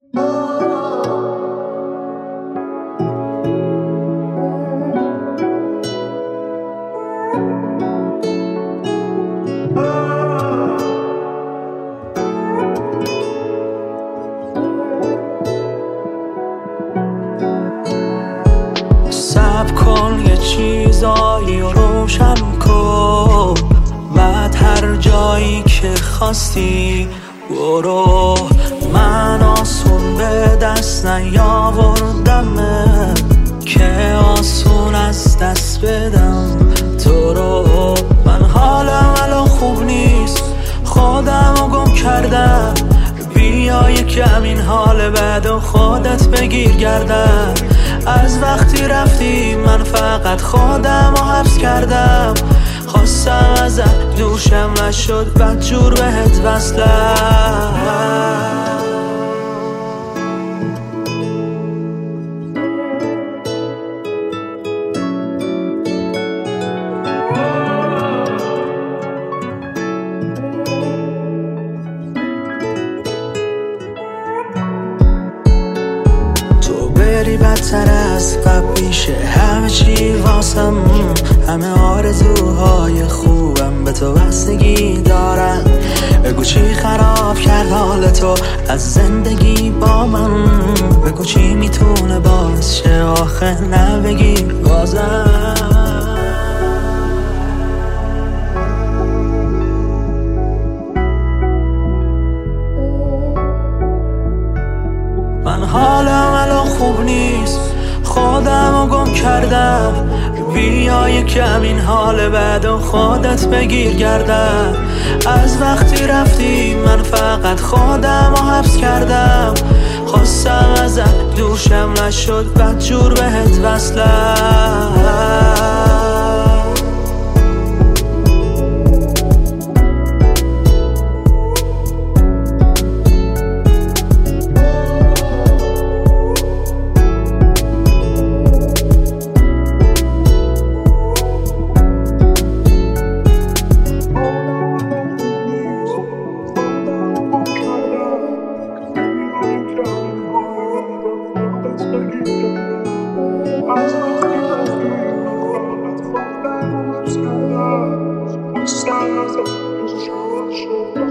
صبر کن یه چیزایی رو روشن کن، بعد هر جایی که خواستی برو. من آسون به دست نیاوردمه که آسون از دست بدم تو رو. من حالم الان خوب نیست، خودم رو گم کردم. بیا یکم این حال بد و خودت بگیر گردم. از وقتی رفتی من فقط خودم رو حبس کردم. خواستم ازت دوشم نشد، بدجور بهت وصلم. بری بدتر از قبل میشه همه چی واسم. همه آرزوهای خوبم به تو بستگی دارن. بگو چی خراب کرد حال تو از زندگی با من. بگو چی میتونه باعث شه آخه نبگی بازم. من حالم الان خوب نیست، خودم رو گم کردم. بیا یکم این حال بد و خودت بگیر گردم. از وقتی رفتی من فقط خودم رو حبس کردم. خواستم ازت دوشم نشد، بدجور بهت وصلم. Stars of